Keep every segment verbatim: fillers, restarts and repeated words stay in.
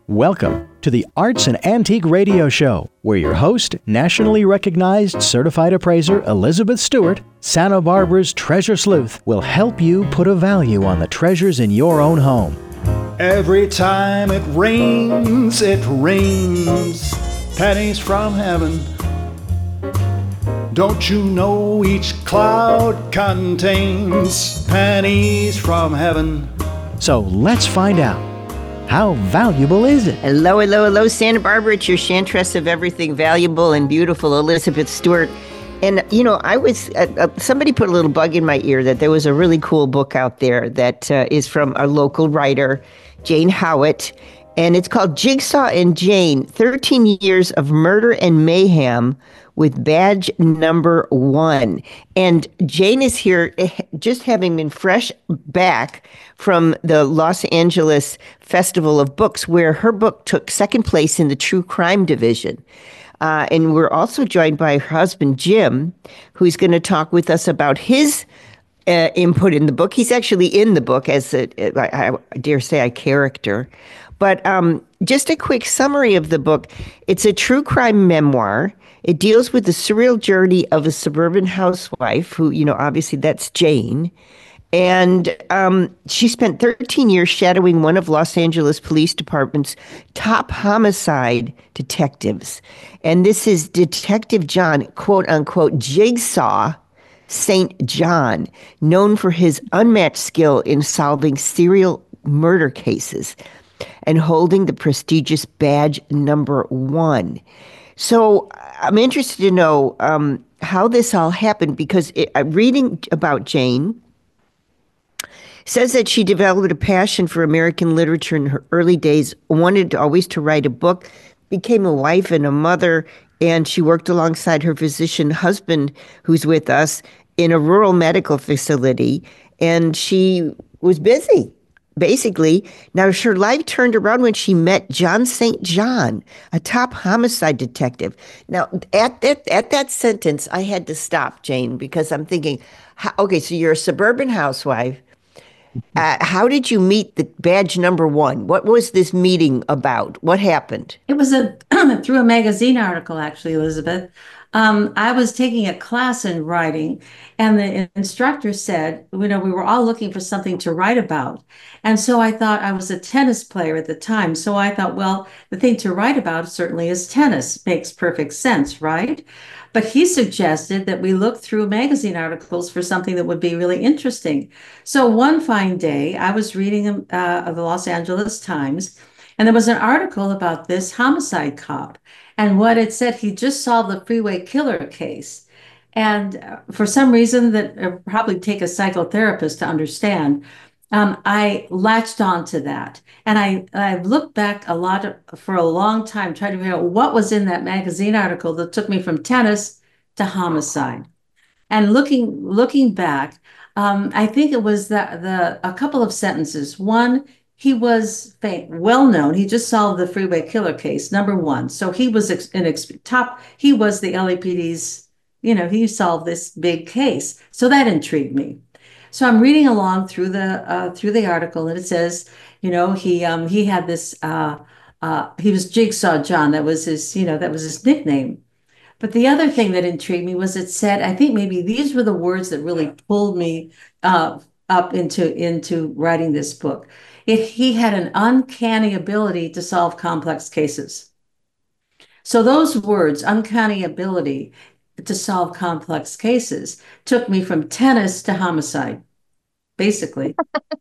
Welcome to the Arts and Antique Radio Show, where your host, nationally recognized certified appraiser Elizabeth Stewart, Santa Barbara's treasure sleuth, will help you put a value on the treasures in your own home. Every time it rains, it rains pennies from heaven. Don't you know each cloud contains pennies from heaven? So let's find out. How valuable is it? Hello, hello, hello, Santa Barbara. It's your chantress of everything valuable and beautiful, Elizabeth Stewart. And, you know, I was, uh, uh, somebody put a little bug in my ear that there was a really cool book out there that uh, is from a local writer, Jane Howitt, and it's called Jigsaw and Jane, thirteen years of Murder and Mayhem with Badge Number One. And Jane is here just having been fresh back from the Los Angeles Festival of Books, where her book took second place in the true crime division. Uh, and we're also joined by her husband, Jim, who's going to talk with us about his uh, input in the book. He's actually in the book as, a, I, I dare say, a character. But um, just a quick summary of the book. It's a true crime memoir. It deals with the surreal journey of a suburban housewife who, you know, obviously that's Jane. And um, she spent thirteen years shadowing one of Los Angeles Police Department's top homicide detectives. And this is Detective John, quote unquote, Jigsaw Saint John, known for his unmatched skill in solving serial murder cases and holding the prestigious Badge Number One. So I'm interested to know um, how this all happened, because it, uh, reading about Jane says that she developed a passion for American literature in her early days, wanted always to write a book, became a wife and a mother, and she worked alongside her physician husband, who's with us, in a rural medical facility, and she was busy. Basically, now her life turned around when she met John Saint John, a top homicide detective. Now, at that at that sentence, I had to stop, Jane, because I'm thinking, how, okay, so you're a suburban housewife. Uh, how did you meet the Badge Number One? What was this meeting about? What happened? It was a through a magazine article, actually, Elizabeth. Um, I was taking a class in writing, and the instructor said, you know, we were all looking for something to write about. And so I thought, I was a tennis player at the time. So I thought, well, the thing to write about certainly is tennis. Makes perfect sense, right? But he suggested that we look through magazine articles for something that would be really interesting. So one fine day, I was reading uh, the Los Angeles Times, and there was an article about this homicide cop. And what it said, he just solved the freeway killer case. And uh, for some reason that uh, probably take a psychotherapist to understand, um, I latched on to that. And I, I've looked back a lot of, for a long time, trying to figure out what was in that magazine article that took me from tennis to homicide. And looking looking back, um, I think it was the, the a couple of sentences. One, he was well known. He just solved the freeway killer case, number one. So he was an ex- top. He was the L A P D's. You know, he solved this big case. So that intrigued me. So I'm reading along through the uh, through the article, and it says, you know, he um, he had this. Uh, uh, he was Jigsaw John. That was his. You know, that was his nickname. But the other thing that intrigued me was it said, I think maybe these were the words that really pulled me uh, up into into writing this book. It, he had an uncanny ability to solve complex cases. So those words, uncanny ability to solve complex cases, took me from tennis to homicide, basically.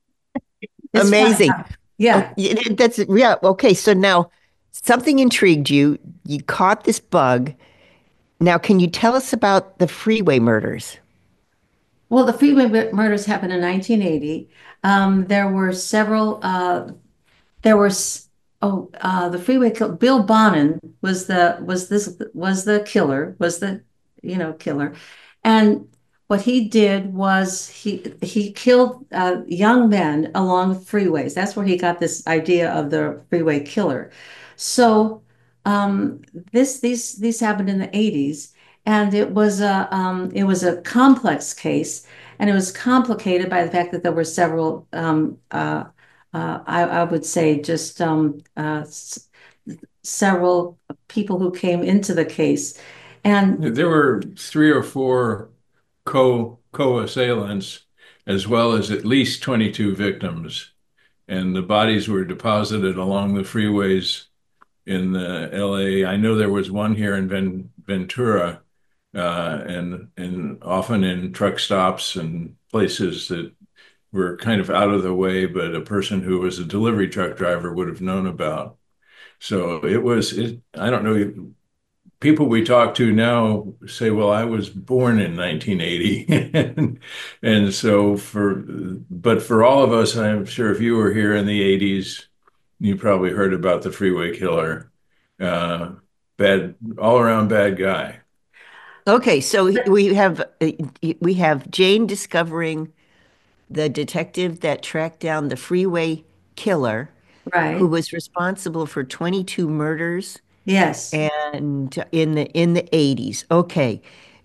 Amazing. Yeah. Oh, that's yeah. Okay. So now something intrigued you. You caught this bug. Now, can you tell us about the freeway murders? Well, the freeway murders happened in nineteen eighty. Um, there were several, uh, there were, oh, uh, the freeway kill, Bill Bonin was the, was this, was the killer, was the, you know, killer. And what he did was he, he killed uh, young men along freeways. That's where he got this idea of the freeway killer. So um, this, these, these happened in the eighties. And it was a um, it was a complex case, and it was complicated by the fact that there were several um, uh, uh, I, I would say just um, uh, s- several people who came into the case. And There were three or four co co-assailants, as well as at least twenty-two victims, and the bodies were deposited along the freeways in the L A. I know there was one here in Ven Ventura, uh, and and often in truck stops and places that were kind of out of the way, but a person who was a delivery truck driver would have known about. So it was, it, I don't know, people we talk to now say, well, I was born in nineteen eighty. and, and so for, but for all of us, I'm sure if you were here in the eighties, you probably heard about the freeway killer. Uh, bad, all around bad guy. Okay, so we have uh, we have Jane discovering the detective that tracked down the freeway killer who right, was responsible for twenty-two murders yes. and in the in the eighties. Okay.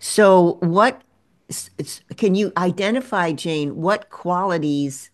So what s- s- can you identify, Jane, what qualities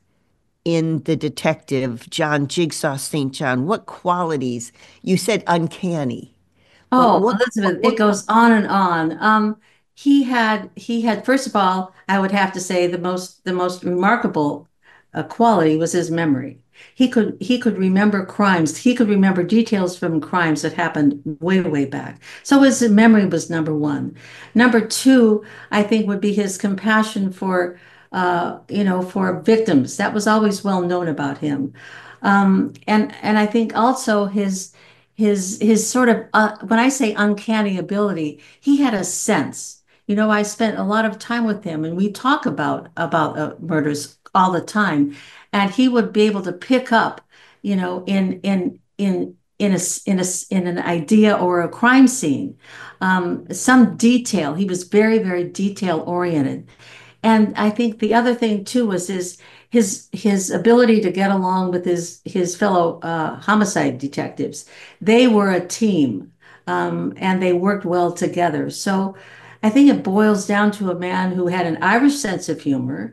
in the detective John Jigsaw Saint John, what qualities? You said uncanny, but Oh, what what, Elizabeth, it what goes on and on. Um, he had he had first of all, I would have to say the most the most remarkable uh, quality was his memory. He could he could remember crimes. He could remember details from crimes that happened way, way back. So his memory was number one. Number two, I think, would be his compassion for uh, you know, for victims. That was always well known about him. Um, and and I think also his his his sort of uh, when I say uncanny ability, he had a sense. You know, I spent a lot of time with him, and we talk about about uh, murders all the time, and he would be able to pick up, you know, in in in in a in a in an idea or a crime scene, um, some detail. He was very very detail oriented. And I think the other thing too was his his his ability to get along with his his fellow uh, homicide detectives. They were a team, um, and they worked well together. So I think it boils down to a man who had an Irish sense of humor.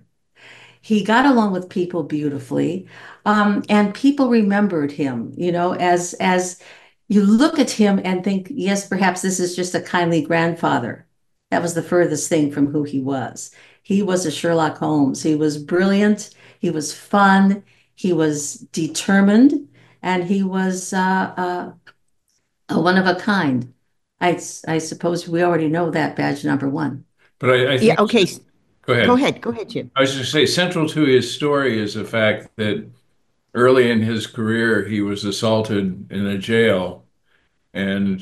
He got along with people beautifully, um, and people remembered him, you know, as as you look at him and think, yes, perhaps this is just a kindly grandfather. That was the furthest thing from who he was. He was a Sherlock Holmes. He was brilliant. He was fun. He was determined, and he was uh, uh, a one of a kind. I, I suppose we already know that badge number one. But I, I Yeah, think, okay. s- go Go ahead. ahead. Go ahead, Jim. I was just say central to his story is the fact that early in his career, he was assaulted in a jail and,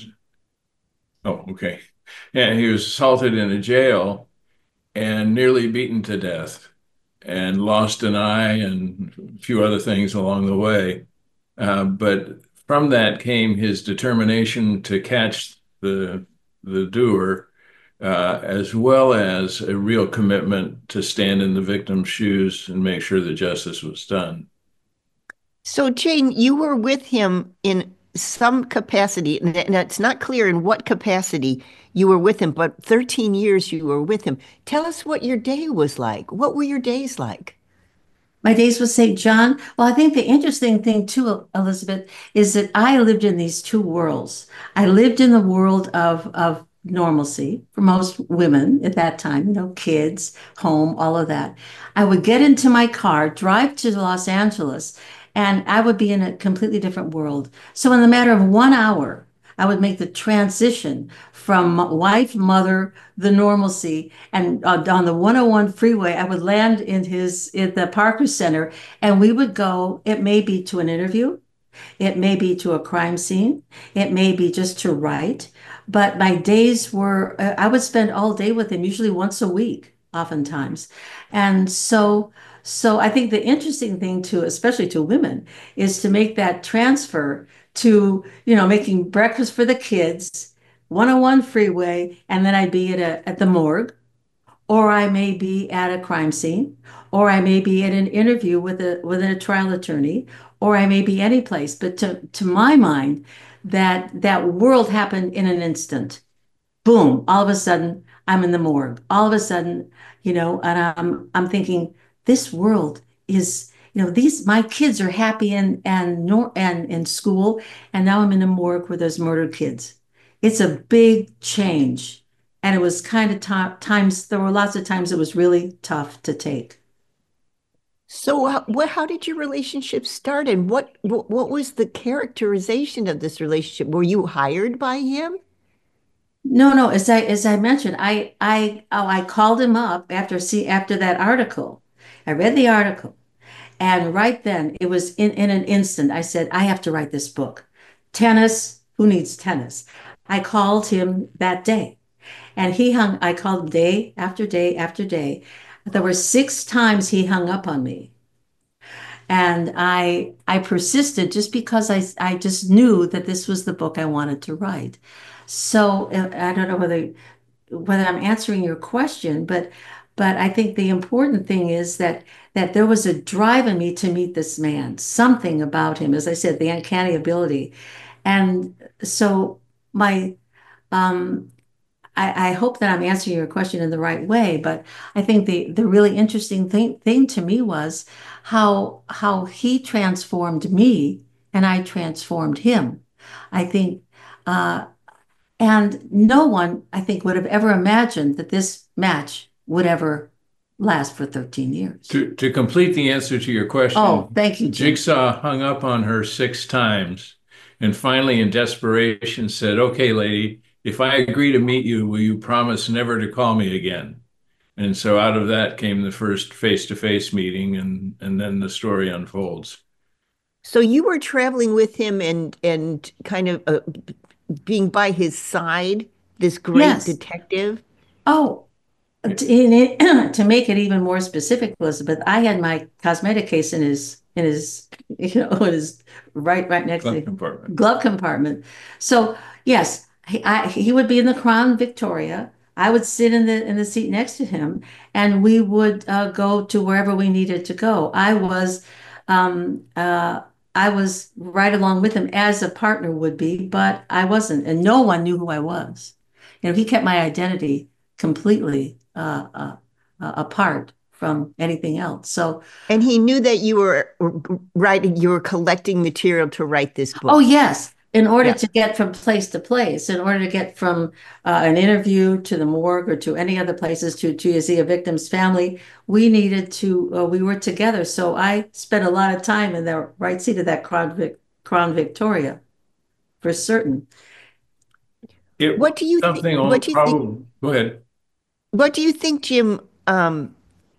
oh, okay. Yeah, he was assaulted in a jail and nearly beaten to death and lost an eye and a few other things along the way. Uh, but from that came his determination to catch the the doer, uh, as well as a real commitment to stand in the victim's shoes and make sure that justice was done. So, Jane, you were with him in some capacity, and and it's not clear in what capacity you were with him, but thirteen years you were with him. Tell us what your day was like. What were your days like? My days with Saint John. Well, I think the interesting thing too, Elizabeth, is that I lived in these two worlds. I lived in the world of of normalcy for most women at that time, you know, kids, home, all of that. I would get into my car, drive to Los Angeles, and I would be in a completely different world. So in the matter of one hour, I would make the transition from wife, mother, the normalcy, and uh, on the one oh one freeway, I would land in his at the Parker Center, and we would go. It may be to an interview, it may be to a crime scene, it may be just to write. But my days were, uh, I would spend all day with him, usually once a week, oftentimes. And so, so I think the interesting thing to, especially to women, is to make that transfer to, you know, making breakfast for the kids, one oh one freeway, and then I'd be at a at the morgue, or I may be at a crime scene, or I may be at an interview with a with a trial attorney, or I may be any place. But to to my mind, that that world happened in an instant. Boom! All of a sudden, I'm in the morgue. All of a sudden, you know, and I'm I'm thinking this world is you know, these my kids are happy and and nor and in school, and now I'm in a morgue where there's murdered kids. It's a big change, and it was kind of times there were lots of times it was really tough to take. So, uh, what, how did your relationship start, and what, what what was the characterization of this relationship? Were you hired by him? No, no. As I as I mentioned, I I oh I called him up after see after that article. I read the article, and right then it was in in an instant. I said, I have to write this book. Tennis. Who needs tennis? I called him that day, and he hung. I called him day after day after day. There were six times he hung up on me. And I I persisted just because I I just knew that this was the book I wanted to write. So uh, I don't know whether whether I'm answering your question, but but I think the important thing is that that there was a drive in me to meet this man, something about him, as I said, the uncanny ability. And so my um I, I hope that I'm answering your question in the right way, but I think the the really interesting thing thing to me was how how he transformed me and I transformed him. I think, uh, and no one I think would have ever imagined that this match would ever last for thirteen years. To to complete the answer to your question, Oh, thank you, Jim. Jigsaw hung up on her six times, and finally, in desperation, said, "Okay, lady, if I agree to meet you, will you promise never to call me again?" And so out of that came the first face-to-face meeting, and and then the story unfolds. So you were traveling with him and and kind of uh, being by his side, this great Yes. detective. Oh, to, in it, to make it even more specific, Elizabeth, I had my cosmetic case in his in his you know in his right right next Glove to compartment. glove compartment. So yes, he I, he would be in the Crown Victoria. I would sit in the in the seat next to him, and we would uh, go to wherever we needed to go. I was um, uh, I was right along with him as a partner would be, but I wasn't, and no one knew who I was. You know, he kept my identity completely uh, uh, uh, apart from anything else. So, And he knew that you were writing, you were collecting material to write this book. oh yes, in order Yeah. to get from place to place, in order to get from uh, an interview to the morgue or to any other places to to see a victim's family, we needed to. Uh, we were together, so I spent a lot of time in the right seat of that Crown, Vic, Crown Victoria, for certain. It What do you something think? all What do you think? probably. Go ahead. What do you think, Jim? Um,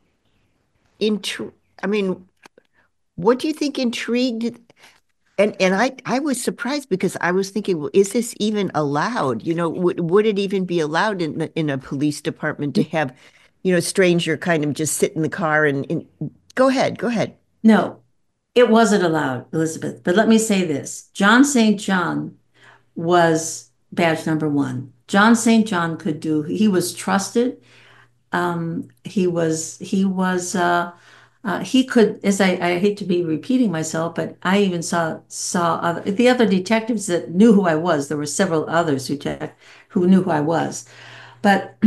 intri- I mean, what do you think intrigued? And and I I was surprised because I was thinking, well, is this even allowed? You know, would would it even be allowed in the, in a police department to have, you know, a stranger kind of just sit in the car and, and go ahead, go ahead. No, it wasn't allowed, Elizabeth. But let me say this: John Saint John was badge number one. John Saint John could do. He was trusted. Um, he was. He was. Uh, uh, he could. As I, I hate to be repeating myself, but I even saw saw other, the other detectives that knew who I was. There were several others who who knew who I was, but.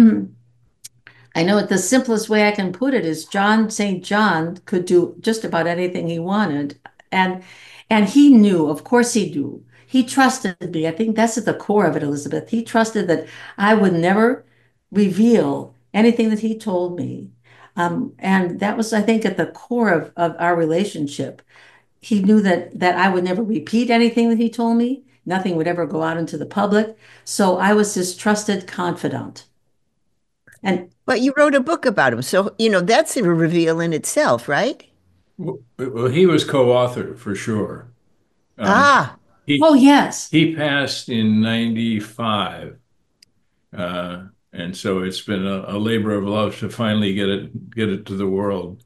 I know the simplest way I can put it is John Saint John could do just about anything he wanted. And and he knew, of course he knew. He trusted me. I think that's at the core of it, Elizabeth. He trusted that I would never reveal anything that he told me. Um, and that was, I think, at the core of, of our relationship. He knew that that I would never repeat anything that he told me. Nothing would ever go out into the public. So I was his trusted confidant. And But you wrote a book about him, so you know that's a reveal in itself, right? Well, well, he was co-author for sure. Um, Ah, he oh yes. he passed in ninety-five, uh, and so it's been a, a labor of love to finally get it get it to the world.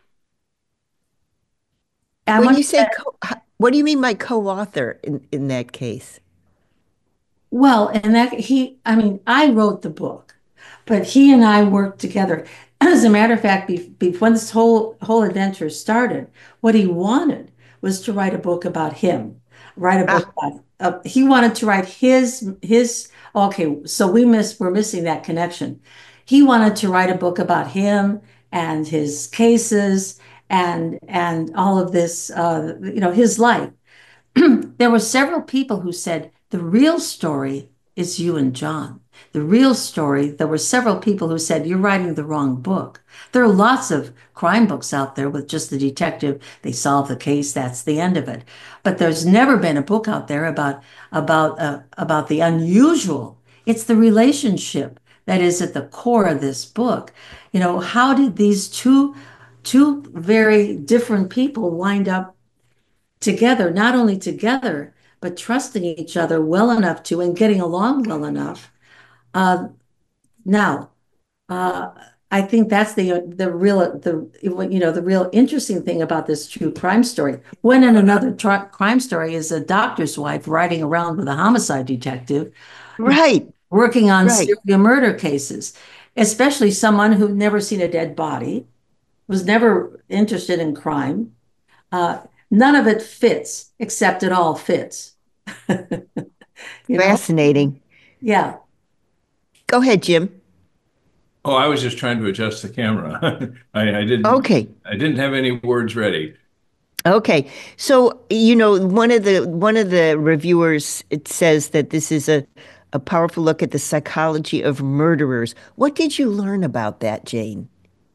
I when want you to say co what do you mean by co-author in in that case? Well, and that he, I mean, I wrote the book, but he and I worked together. As a matter of fact, be, be, when this whole whole adventure started, what he wanted was to write a book about him, write a book Ah, about. Uh, he wanted to write his his. Okay, so we miss we're missing that connection. He wanted to write a book about him and his cases and and all of this, uh, you know, his life. There were several people who said the real story is you and John. The real story, there were several people who said you're writing the wrong book. There are lots of crime books out there with just the detective, they solve the case, that's the end of it. But there's never been a book out there about about uh, about the unusual. It's the relationship that is at the core of this book. You know, how did these two two very different people wind up together, not only together, but trusting each other well enough to and getting along well enough. Uh, now, uh, I think that's the the real the you know the real interesting thing about this true crime story. When in another crime story is a doctor's wife riding around with a homicide detective, right, working on right. serial murder cases, especially someone who'd never seen a dead body, was never interested in crime. Uh, none of it fits, except it all fits. You know? Fascinating. Yeah. Go ahead, Jim. Oh, I was just trying to adjust the camera. I, I didn't. Okay. I didn't have any words ready. Okay. So, you know, one of the one of the reviewers, it says that this is a a powerful look at the psychology of murderers. What did you learn about that, Jane?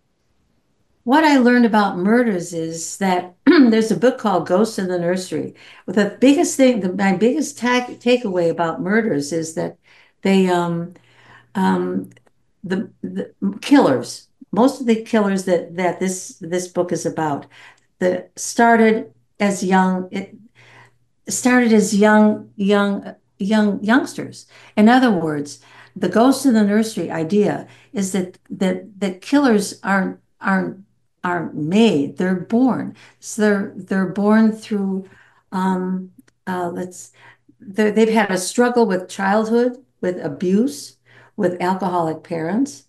What I learned about murders is that there's a book called Ghosts in the Nursery. But the biggest thing, the, my biggest tag, takeaway about murders is that they, um, um, the, the killers, most of the killers that that this this book is about, that started as young, it started as young, young, young youngsters. In other words, the Ghost in the Nursery idea is that that that killers aren't aren't aren't made; they're born. So they're they're born through um, uh, let's they've had a struggle with childhood, with abuse, with alcoholic parents.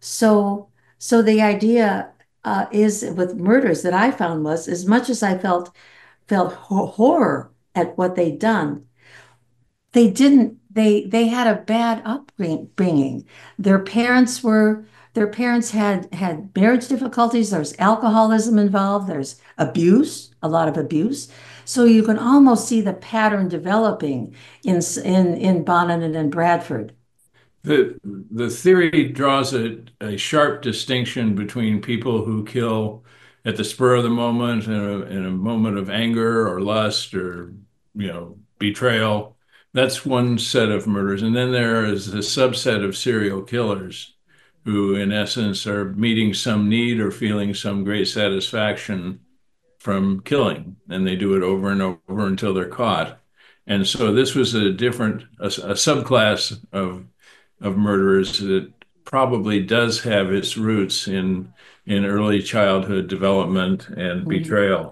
So so the idea uh, is with murders that I found was, as much as I felt felt horror at what they'd done, they didn't they they had a bad upbringing. Their parents were their parents had had marriage difficulties. There's alcoholism involved. There's abuse, a lot of abuse. So you can almost see the pattern developing in in in Bonin and Bradford. The the theory draws a, a sharp distinction between people who kill at the spur of the moment, in a, in a moment of anger or lust or, you know, betrayal. That's one set of murders. And then there is a subset of serial killers who, in essence, are meeting some need or feeling some great satisfaction from killing. And they do it over and over until they're caught. And so this was a different, a, a subclass of of murderers that probably does have its roots in in early childhood development and betrayal.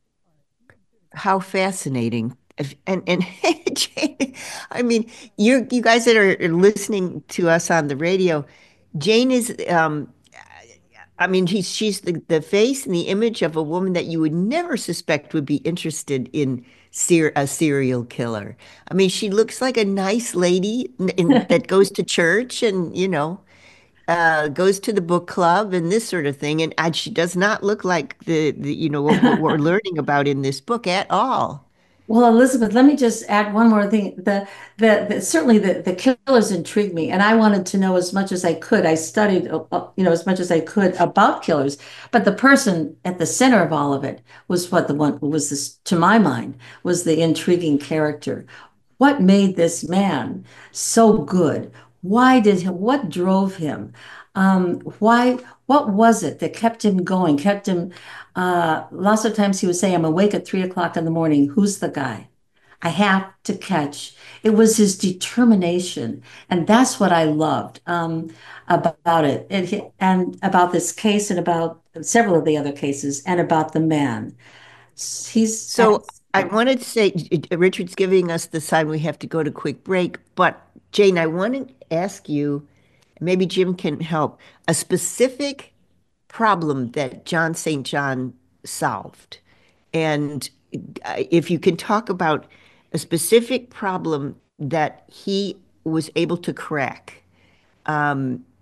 How fascinating. And and Jane, I mean, you you guys that are listening to us on the radio, Jane is um I mean, she's she's the, the face and the image of a woman that you would never suspect would be interested in ser a serial killer. I mean, she looks like a nice lady in, that goes to church and, you know, uh, goes to the book club and this sort of thing. And, and she does not look like the, the you know, what, what we're learning about in this book at all. Well, Elizabeth, let me just add one more thing. The, the, the certainly the, the killers intrigued me, and I wanted to know as much as I could. I studied, uh, you know, as much as I could about killers. But the person at the center of all of it was what the one was this, to my mind, was the intriguing character. What made this man so good? Why did him? What drove him? Um, why? What was it that kept him going? Kept him. Uh, lots of times he would say, "I'm awake at three o'clock in the morning. Who's the guy? I have to catch." It was his determination, and that's what I loved um, about it, and, and about this case, and about several of the other cases, and about the man. He's so. I wanted to say, Richard's giving us the sign we have to go to quick break, but Jane, I want to ask you, maybe Jim can help, a specific problem that John Saint John solved. And if you can talk about a specific problem that he was able to crack, um,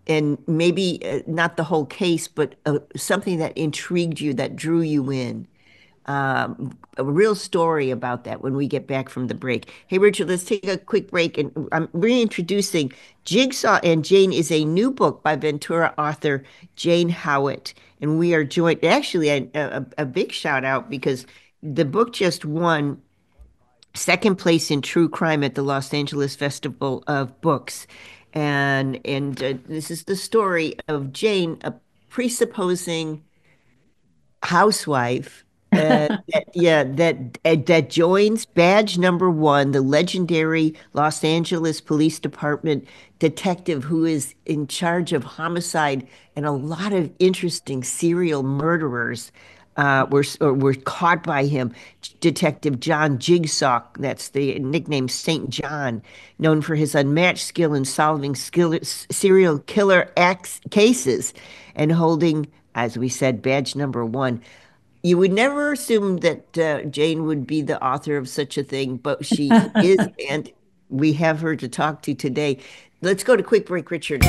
and maybe uh, not the whole case, but uh, something that intrigued you, that drew you in. Um, a real story about that when we get back from the break. Hey, Richard, let's take a quick break. And I'm reintroducing Jigsaw and Jane is a new book by Ventura author Jane Howitt. And we are joined, actually, a, a, a big shout out because the book just won second place in true crime at the Los Angeles Festival of Books. And and uh, this is the story of Jane, a presupposing housewife uh, that, yeah, that uh, that joins badge number one, the legendary Los Angeles Police Department detective who is in charge of homicide and a lot of interesting serial murderers. Uh, were or were caught by him. Detective John Jigsaw, that's the nickname Saint John, known for his unmatched skill in solving skill, serial killer acts, cases and holding, as we said, badge number one. You would never assume that uh, Jane would be the author of such a thing, but she is, and we have her to talk to today. Let's go to quick break, Richard.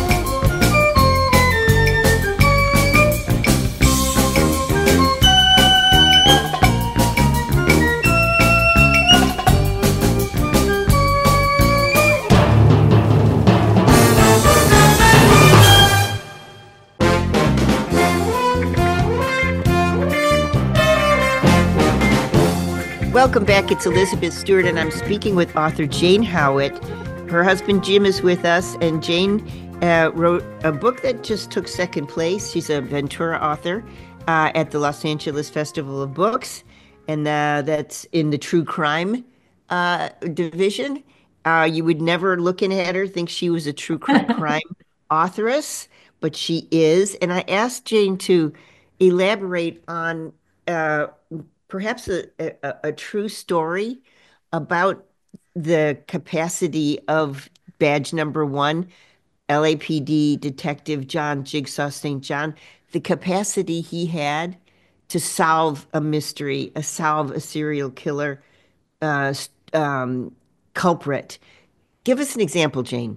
Welcome back. It's Elizabeth Stewart, and I'm speaking with author Jane Howitt. Her husband Jim is with us, and Jane uh, wrote a book that just took second place. She's a Ventura author uh, at the Los Angeles Festival of Books, and uh, that's in the true crime uh, division. Uh, you would never, looking at her, think she was a true crime authoress, but she is. And I asked Jane to elaborate on uh, perhaps a, a, a true story about the capacity of badge number one, L A P D Detective John Jigsaw Saint John, the capacity he had to solve a mystery, a solve a serial killer uh, um, culprit. Give us an example, Jane.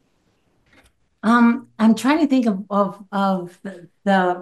Um, I'm trying to think of of, of the, the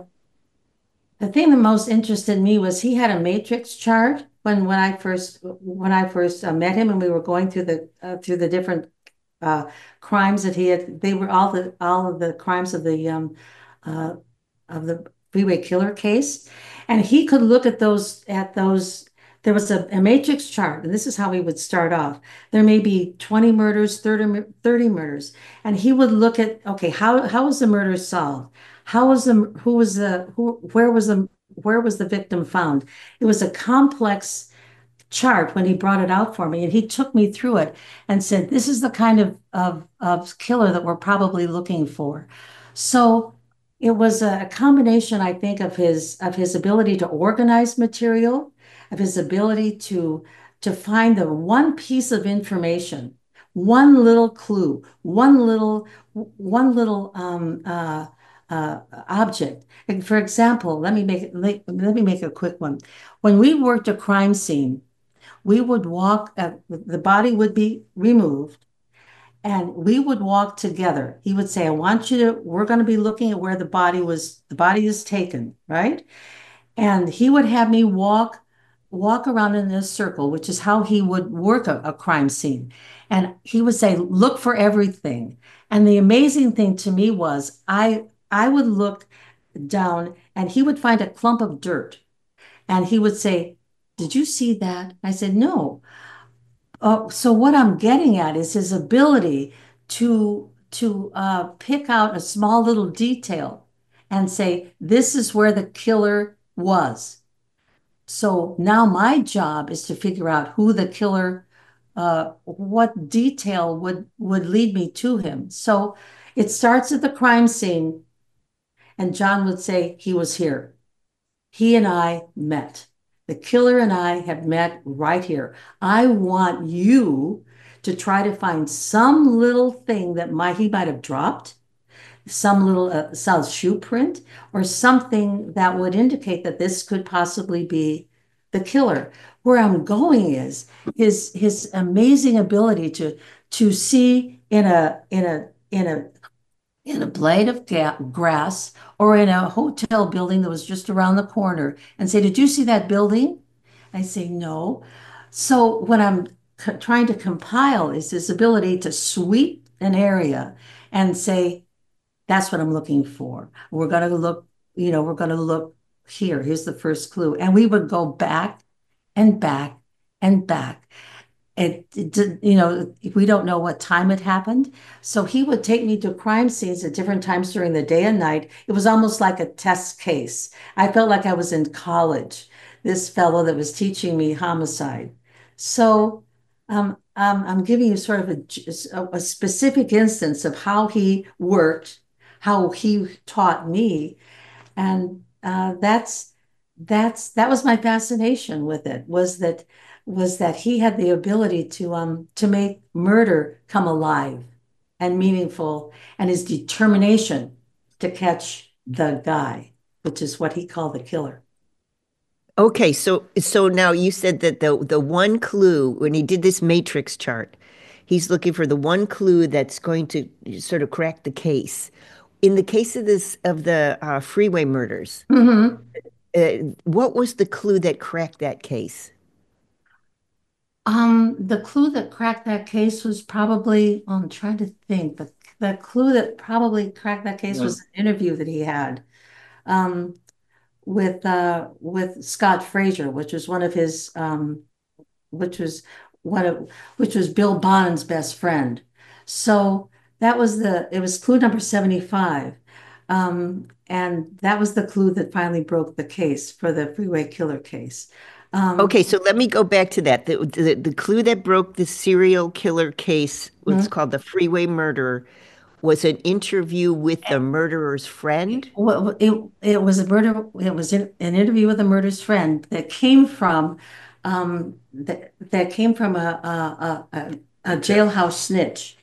the thing that most interested me was he had a matrix chart when when I first when I first uh, met him, and we were going through the uh, through the different uh, crimes that he had. They were all the all of the crimes of the um, uh, of the freeway killer case, and he could look at those at those. There was a, a matrix chart, and this is how he would start off. There may be twenty murders, thirty, thirty murders, and he would look at, okay, how how was the murder solved? How was the who was the who where was the where was the victim found? It was a complex chart when he brought it out for me, and he took me through it and said, this is the kind of of, of killer that we're probably looking for. So it was a combination, I think, of his of his ability to organize material, of his ability to to find the one piece of information, one little clue, one little one little um, uh, uh, object. And for example, let me make let, let me make a quick one. When we worked a crime scene, we would walk. Uh, the body would be removed, and we would walk together. He would say, "I want you to. We're going to be looking at where the body was. The body is taken, right?" And he would have me walk walk around in a circle, which is how he would work a, a crime scene. And he would say, look for everything. And the amazing thing to me was I I would look down and he would find a clump of dirt. And he would say, did you see that? I said, no. Uh, so what I'm getting at is his ability to, to uh, pick out a small little detail and say, this is where the killer was. So now my job is to figure out who the killer, uh, what detail would, would lead me to him. So it starts at the crime scene, and John would say, he was here. He and I met. The killer and I have met right here. I want you to try to find some little thing that might he might have dropped, some little uh, some shoe print, or something that would indicate that this could possibly be the killer. Where I'm going is his his amazing ability to to see in a in a in a in a blade of ga- grass or in a hotel building that was just around the corner and say, "Did you see that building?" I say, "No." So what I'm co- trying to compile is this ability to sweep an area and say, "That's what I'm looking for. We're going to look, you know, we're going to look here. Here's the first clue." And we would go back and back and back. It, it did, you know, we don't know what time it happened. So he would take me to crime scenes at different times during the day and night. It was almost like a test case. I felt like I was in college, this fellow that was teaching me homicide. So um, um, I'm giving you sort of a, a specific instance of how he worked, how he taught me. And uh, that's that's that was my fascination with it, was that was that he had the ability to um to make murder come alive and meaningful, and his determination to catch the guy, which is what he called the killer. Okay, so so now you said that the the one clue when he did this matrix chart, he's looking for the one clue that's going to sort of crack the case. In the case of this of the uh, freeway murders, Mm-hmm. uh, what was the clue that cracked that case? Um, the clue that cracked that case was probably, oh, I'm trying to think, but the clue that probably cracked that case Yeah. was an interview that he had. Um, with uh with Scott Fraser, which was one of his um which was one of which was Bill Bonnen's best friend. So that was the it was clue number seventy-five. Um, and that was the clue that finally broke the case for the freeway killer case. Um, Okay, so let me go back to that. The, the, the clue that broke the serial killer case, what's mhm. called the freeway murder, was an interview with the murderer's friend. Well, it it was a murder. It was in, an interview with a murder's friend that came from um that that came from a a a, a jailhouse snitch.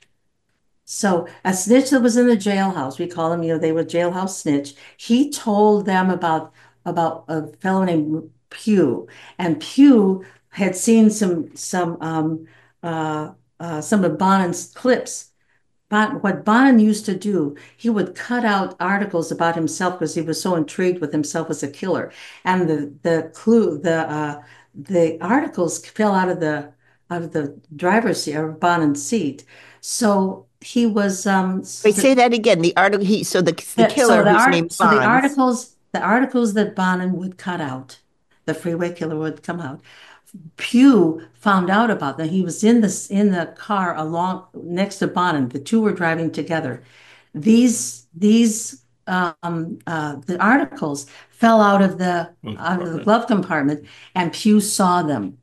So a snitch that was in the jailhouse, we call them, you know, they were jailhouse snitch. He told them about about a fellow named Pugh, and Pugh had seen some some um uh uh some of Bonnen's clips. Bon, what Bonin used to do, he would cut out articles about himself because he was so intrigued with himself as a killer. And the the clue, the uh, the articles fell out of the out of the driver's seat or Bonin's seat. So he was um Wait, so say that again. The article he so the the the, so killer the whose art name so the Bonds. articles the articles that Bonin would cut out, the freeway killer would come out. Pugh found out about that. He was in this in the car along next to Bonin. The two were driving together. These these um, uh, the articles fell out of the out of the glove compartment, and Pugh saw them.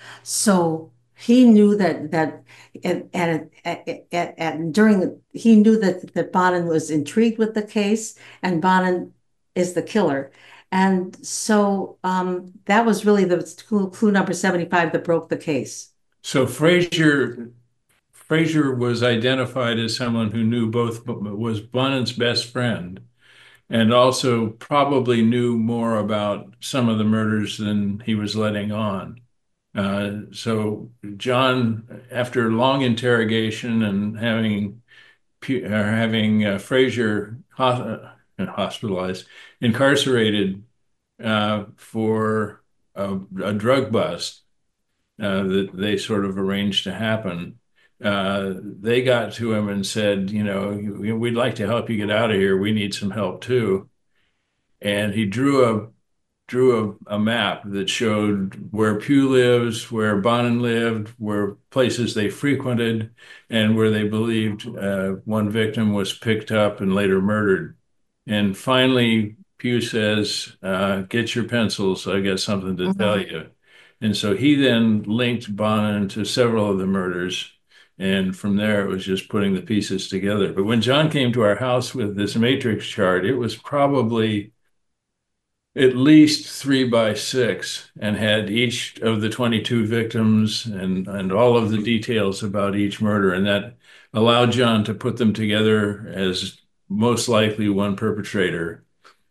So he knew that that at, at, at, at, at during the, he knew that that Bonin was intrigued with the case, and Bonin is the killer. And so um, that was really the clue, clue number seventy-five that broke the case. So Frazier Frazier was identified as someone who knew both was Bunnen's best friend and also probably knew more about some of the murders than he was letting on. Uh, so John, after long interrogation and having uh, having uh, Frazier ho- uh, hospitalized, incarcerated uh, for a, a drug bust uh, that they sort of arranged to happen. Uh, they got to him and said, you know, we'd like to help you get out of here. We need some help too. And he drew a drew a, a map that showed where Pugh lives, where Bonin lived, where places they frequented, and where they believed uh, one victim was picked up and later murdered. And finally, Pugh says, uh, get your pencils, I got something to tell Mhm. you. And so he then linked Bonin to several of the murders. And from there, it was just putting the pieces together. But when John came to our house with this matrix chart, it was probably at least three by six and had each of the twenty-two victims and, and all of the details about each murder. And that allowed John to put them together as most likely one perpetrator.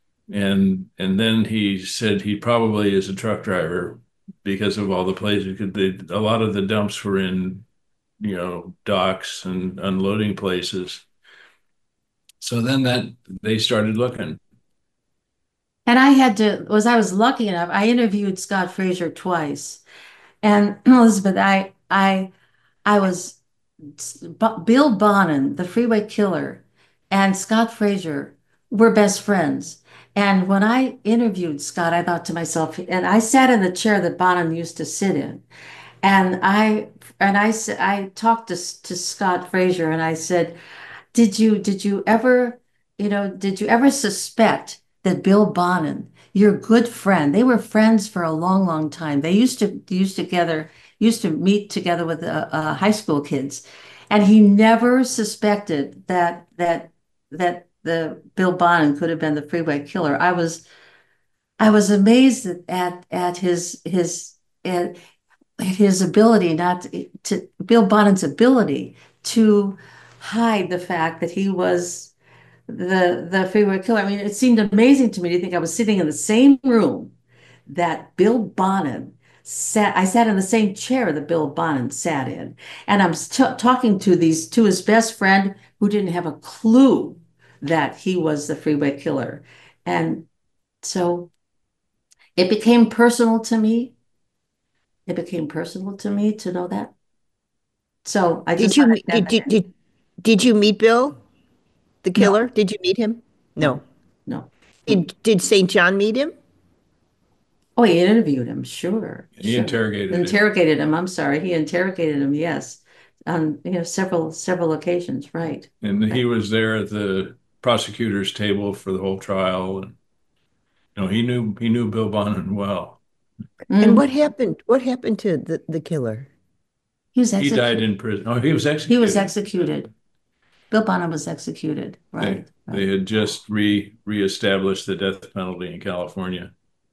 And and then he said he probably is a truck driver because of all the places. They, a lot of the dumps were in, you know, docks and unloading places. So then that they started looking. And I had to, was I was lucky enough, I interviewed Scott Fraser twice. And Elizabeth, I I I was Bill Bonin, the Freeway Killer, and Scott Fraser were best friends. And when I interviewed Scott, I thought to myself, and I sat in the chair that Bonin used to sit in, and I and I said I talked to to Scott Fraser, and I said, did you did you ever, you know, did you ever suspect that Bill Bonin, your good friend, they were friends for a long, long time. They used to used together, used to meet together with uh, uh, high school kids, and he never suspected that that that the Bill Bonin could have been the Freeway Killer. I was I was amazed at at, at his his at his ability not to, to Bill Bonin's ability to hide the fact that he was the the Freeway Killer. I mean, it seemed amazing to me to think I was sitting in the same room that Bill Bonin sat. I sat in the same chair that Bill Bonin sat in, and I'm t talking to these to his best friend who didn't have a clue that he was the Freeway Killer, and so it became personal to me. It became personal to me to know that. So I Did just you wanted meet- to- did, did did did you meet Bill, the No. killer? Did you meet him? No. no. Did did Saint John meet him? Oh, he interviewed him, sure. He sure. interrogated him. Interrogated him, I'm sorry. He interrogated him, yes. On you know several several occasions, right. And he was there at the prosecutor's table for the whole trial. And, you know, he knew he knew Bill Bonin well. Mm. And what happened? What happened to the, the killer? He was He executed. died in prison. Oh, he was executed. He was executed. Bill Bonin was executed, They, right. they right. had just re reestablished the death penalty in California.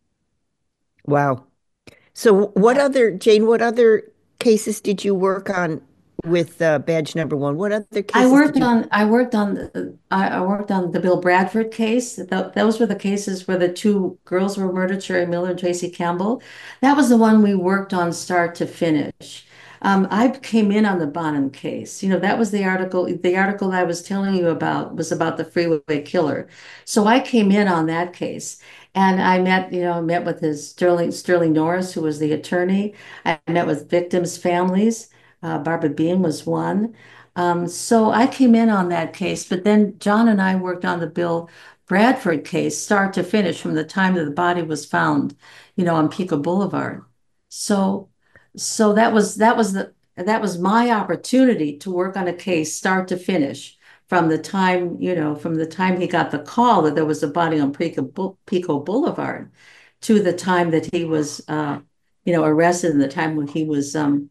Wow. So what other, Jane, what other cases did you work on with uh, badge number one? What other cases I worked did you... on I worked on the, I, I worked on the Bill Bradford case. Th those were the cases where the two girls were murdered, Sherry Miller and Tracy Campbell. That was the one we worked on start to finish. Um, I came in on the Bonin case. You know, that was the article, the article I was telling you about was about the Freeway Killer. So I came in on that case. And I met, you know, met with his Sterling Sterling Norris, who was the attorney. I met with victims' families. Uh, Barbara Beam was one. Um, so I came in on that case, but then John and I worked on the Bill Bradford case, start to finish, from the time that the body was found, you know, on Pico Boulevard. So, so that was that was the that was my opportunity to work on a case, start to finish, from the time, you know, from the time he got the call that there was a body on Pico, Pico Boulevard, to the time that he was, uh, you know, arrested, and the time when he was. Um,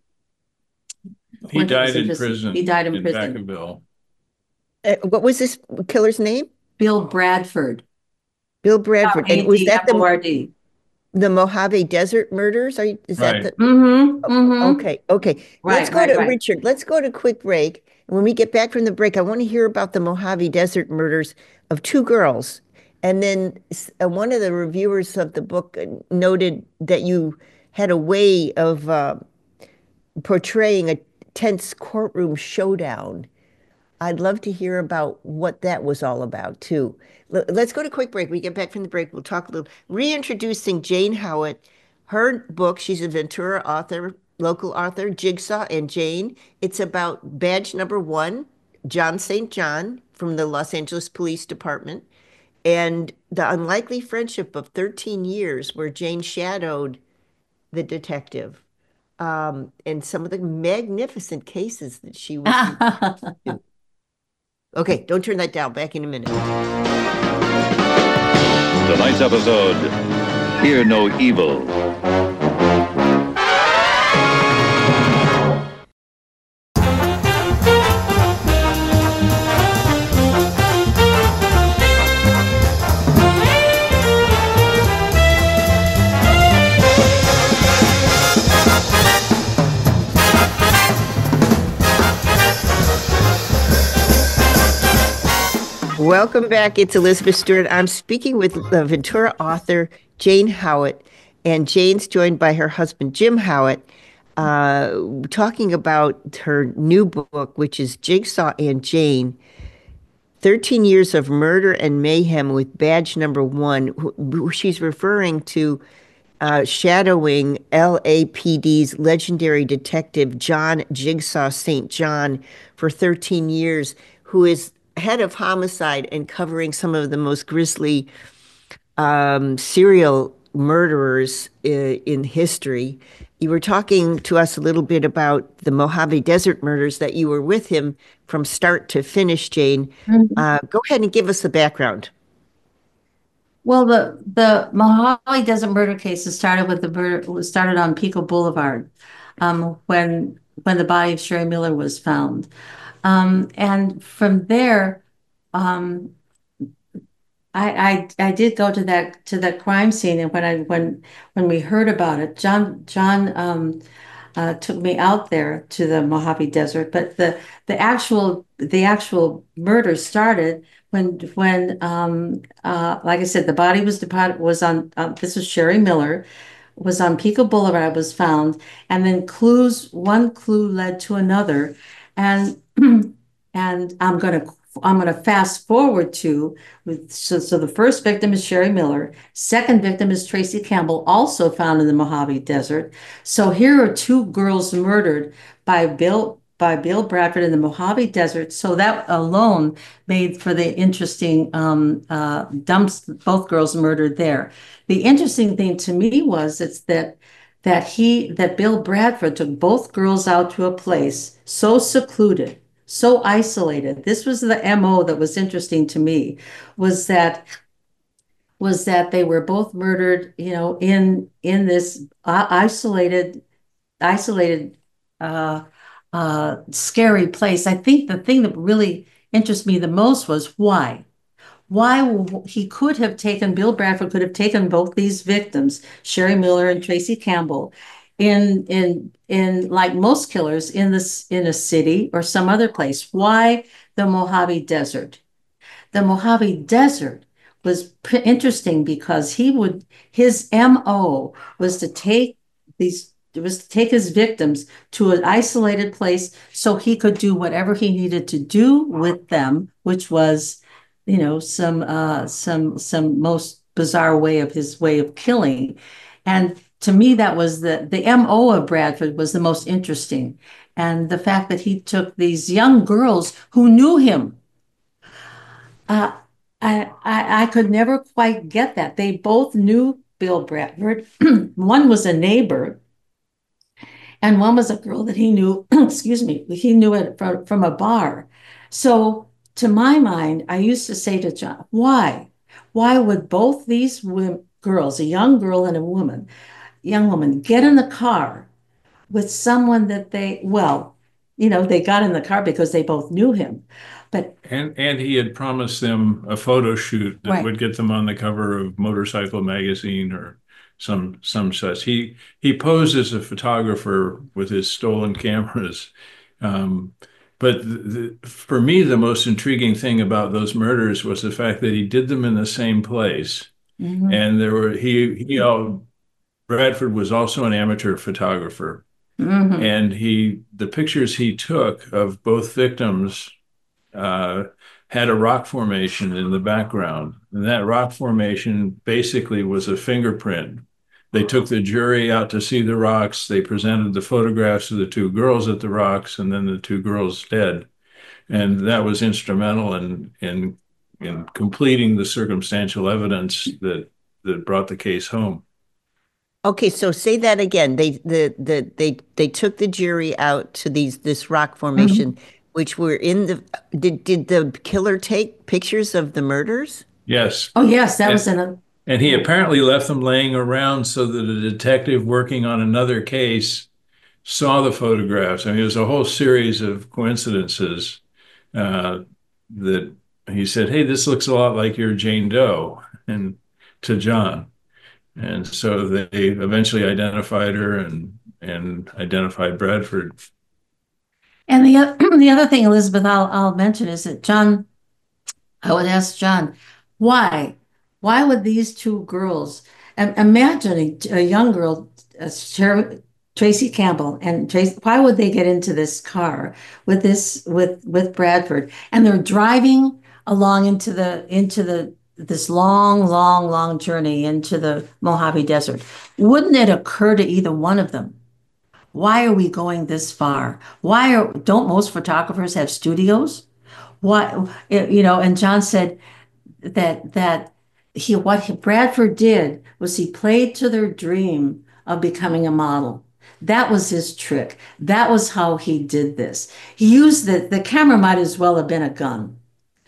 He when died was in just- prison. He died in, in prison. Vacaville. Uh, what was this killer's name? Bill Bradford. Bill Bradford. And was that the, A D F O R D. the Mojave Desert murders? Are you, is Right. that the... Mm-hmm. Mm-hmm. Okay, okay. Let's Right, go right, to right. Richard. Let's go to a quick break. And when we get back from the break, I want to hear about the Mojave Desert murders of two girls. And then s- uh, one of the reviewers of the book uh, noted that you had a way of uh, portraying a tense courtroom showdown. I'd love to hear about what that was all about, too. L- Let's go to a quick break. We get back from the break, we'll talk a little. Reintroducing Jane Howitt. Her book, she's a Ventura author, local author, Jigsaw and Jane. It's about badge number one, John Saint John from the Los Angeles Police Department, and the unlikely friendship of thirteen years where Jane shadowed the detective, um, and some of the magnificent cases that she was in. Okay, don't turn that down. Back in a minute. Tonight's episode, Fear No Evil. Welcome back. It's Elizabeth Stewart. I'm speaking with the Ventura author, Jane Howitt, and Jane's joined by her husband, Jim Howitt, uh, talking about her new book, which is Jigsaw and Jane, thirteen years of murder and mayhem with badge number one. She's referring to uh, shadowing L A P D's legendary detective John Jigsaw Saint John for thirteen years, who is head of homicide and covering some of the most grisly um, serial murderers uh, in history. You were talking to us a little bit about the Mojave Desert murders, that you were with him from start to finish, Jane. Mm-hmm. Uh, go ahead and give us the background. Well, the the Mojave Desert murder cases started with the murder started on Pico Boulevard, um, when when the body of Sherry Miller was found, um, and from there, um, I, I I did go to that to that crime scene, and when I when when we heard about it, John John um, uh, took me out there to the Mojave Desert. But the the actual the actual murder started when when um, uh, like I said, the body was deposited was on uh, this was Sherry Miller, was on Pico Boulevard, was found, and then clues one clue led to another, and and I'm gonna. I'm going to fast forward to, so, so the first victim is Sherry Miller. Second victim is Tracy Campbell, also found in the Mojave Desert. So here are two girls murdered by Bill by Bill Bradford in the Mojave Desert. So that alone made for the interesting um, uh, dumps, both girls murdered there. The interesting thing to me was it's that that he that Bill Bradford took both girls out to a place so secluded, so isolated. This was the M O that was interesting to me, was that was that they were both murdered, you know, in in this uh, isolated, isolated, uh, uh, scary place. I think the thing that really interests me the most was why. Why he could have taken, Bill Bradford could have taken both these victims, Sherry Miller and Tracy Campbell, in in in like most killers in this in a city or some other place. Why the Mojave Desert? The Mojave Desert was interesting because he would his M O was to take these was to take his victims to an isolated place so he could do whatever he needed to do with them, which was, you know, some uh, some some most bizarre way of his way of killing. And to me, that was the, the M O of Bradford was the most interesting. And the fact that he took these young girls who knew him. Uh, I, I, I could never quite get that. They both knew Bill Bradford. One was a neighbor, and one was a girl that he knew, excuse me, he knew it from, from a bar. So to my mind, I used to say to John, why? Why would both these women, girls, a young girl and a woman, young woman, get in the car with someone that they, well, you know, they got in the car because they both knew him. But and and he had promised them a photo shoot that right. would get them on the cover of Motorcycle Magazine or some some such. He he posed as a photographer with his stolen cameras. Um, but the, the, for me, the most intriguing thing about those murders was the fact that he did them in the same place. Mm-hmm. And there were he he all Bradford was also an amateur photographer, mm-hmm. and he the pictures he took of both victims uh, had a rock formation in the background, and that rock formation basically was a fingerprint. They took the jury out to see the rocks. They presented the photographs of the two girls at the rocks, and then the two girls dead, and that was instrumental in in in completing the circumstantial evidence that that brought the case home. Okay, so say that again. They the the they they took the jury out to these this rock formation, mm-hmm. which were in the. Did did the killer take pictures of the murders? Yes. Oh yes, that and, was in a. And he apparently left them laying around so that a detective working on another case saw the photographs. I mean, it was a whole series of coincidences uh, that he said, "Hey, this looks a lot like your Jane Doe," and to John. And so they eventually identified her and and identified Bradford. And the the other thing, Elizabeth, I'll I'll mention is that John, I would ask John, why, why would these two girls, imagine a young girl, uh, Tracy Campbell and Tracy, why would they get into this car with this with with Bradford, and they're driving along into the into the this long, long, long journey into the Mojave Desert. Wouldn't it occur to either one of them? Why are we going this far? Why are don't most photographers have studios? Why, you know, and John said that that he what Bradford did was he played to their dream of becoming a model. That was his trick. That was how he did this. He used the the camera might as well have been a gun.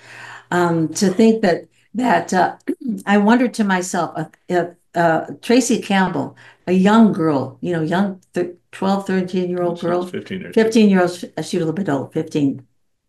Um, to think that that uh, I wondered to myself, uh, uh, uh, Tracy Campbell, a young girl, you know, young th- twelve, thirteen year old girl, fifteen or fifteen year old, she's a little bit old, fifteen.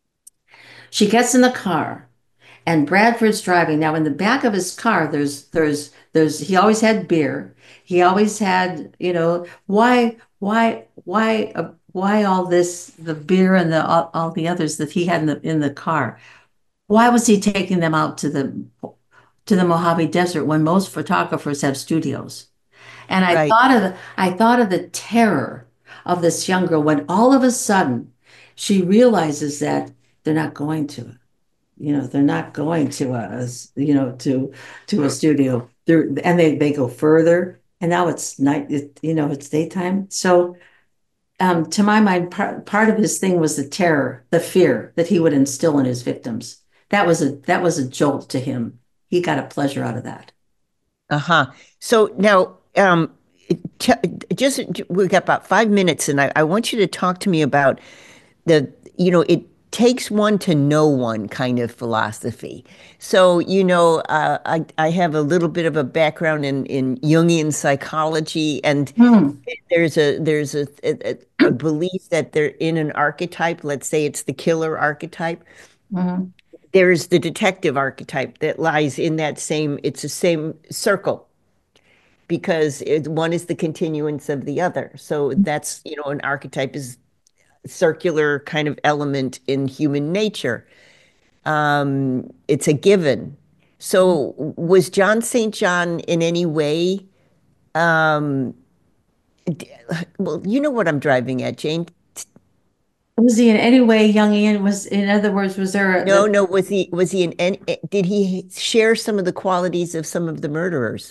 She gets in the car and Bradford's driving. Now in the back of his car, there's, there's, there's, he always had beer. He always had, you know, why, why, why, uh, why all this, the beer and the, all, all the others that he had in the, in the car? Why was he taking them out to the to the Mojave Desert when most photographers have studios? And I Right. thought of the, I thought of the terror of this young girl when all of a sudden she realizes that they're not going to, you know, they're not going to a, you know, to to a studio. They're, and they they go further, and now it's night, it, you know, it's daytime. So um, to my mind, part, part of his thing was the terror, the fear that he would instill in his victims. That was a that was a jolt to him. He got a pleasure out of that. Uh-huh. So now, um, t- just we got about five minutes, and I, I want you to talk to me about the, you know, it takes one to know one kind of philosophy. So, you know, uh, I I have a little bit of a background in in Jungian psychology, and Hmm. there's a there's a, a, a belief that they're in an archetype. Let's say it's the killer archetype. Mhm. There's the detective archetype that lies in that same, it's the same circle because it, one is the continuance of the other. So that's, you know, an archetype is a circular kind of element in human nature. Um, it's a given. So was John Saint John in any way, um, d- well, you know what I'm driving at, Jane. Was he in any way Jungian? Was, in other words, was there a, No, the, no, was he was he in any, did he share some of the qualities of some of the murderers?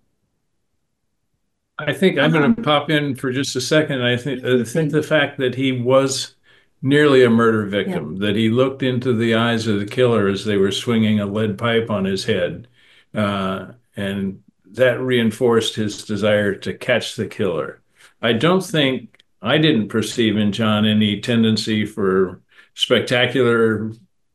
I think I'm going to pop in for just a second. I think I think the fact that he was nearly a murder victim, that he looked into the eyes of the killer as they were swinging a lead pipe on his head, uh, and that reinforced his desire to catch the killer. I don't think I didn't perceive in John any tendency for spectacular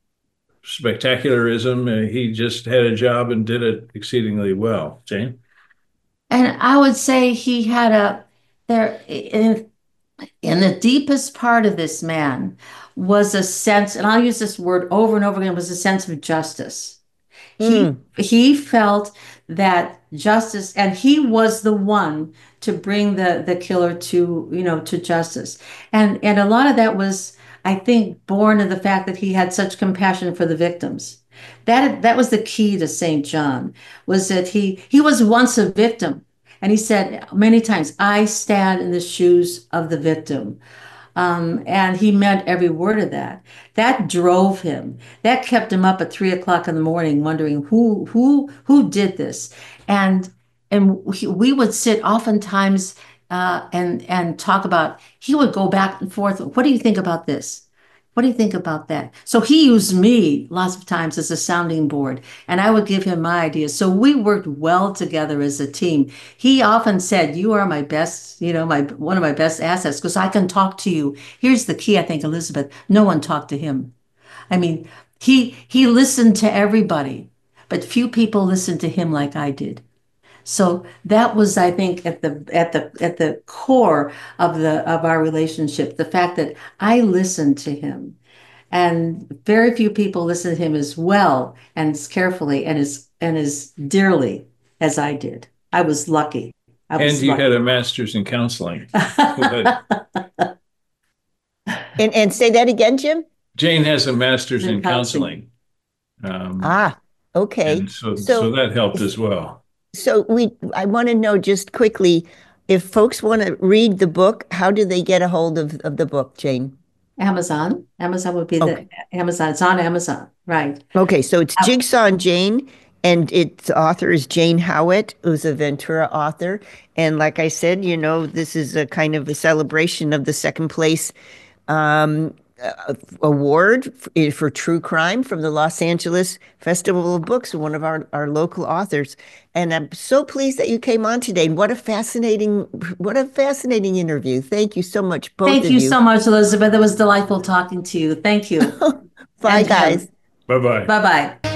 spectacularism. Uh, he just had a job and did it exceedingly well. Jane? and I would say he had a there in in the deepest part of this man was a sense, and I'll use this word over and over again, was a sense of justice. He Mm, he felt that justice, and he was the one to bring the the killer to, you know, to justice. And and a lot of that was, I think, born of the fact that he had such compassion for the victims. That that was the key to Saint John, was that he he was once a victim. And he said many times, I stand in the shoes of the victim. Um, and he meant every word of that. That drove him. That kept him up at three o'clock in the morning, wondering who who who did this. And and he, we would sit oftentimes uh, and and talk about. He would go back and forth. What do you think about this? What do you think about that? So he used me lots of times as a sounding board, and I would give him my ideas. So we worked well together as a team. He often said, "You are my best, you know, my one of my best assets because I can talk to you." Here's the key, I think, Elizabeth. No one talked to him. I mean, he he listened to everybody, but few people listened to him like I did. So that was, I think, at the at the at the core of the of our relationship, the fact that I listened to him. And very few people listen to him as well and as carefully and as and as dearly as I did. I was lucky. I And was you had a lucky. master's in counseling. But and and say that again, Jim? Jane has a master's In in counseling. counseling. Um, Ah, okay. and so so So that helped as well. so we I want to know just quickly if folks want to read the book, how do they get a hold of, of the book, Jane? Amazon. Amazon would be Okay. the Amazon. It's on Amazon, right? Okay, so it's Uh, Jigsaw and Jane, and its author is Jane Howitt, who's a Ventura author. And like I said, you know, this is a kind of a celebration of the second place um, uh, award f- for true crime from the Los Angeles Festival of Books, one of our, our local authors. And I'm so pleased that you came on today. And what a fascinating, what a fascinating interview. Thank you so much, both Thank of you you. so much, Elizabeth. It was delightful talking to you. Thank you. Bye, And Jim. guys. Bye-bye. Bye-bye.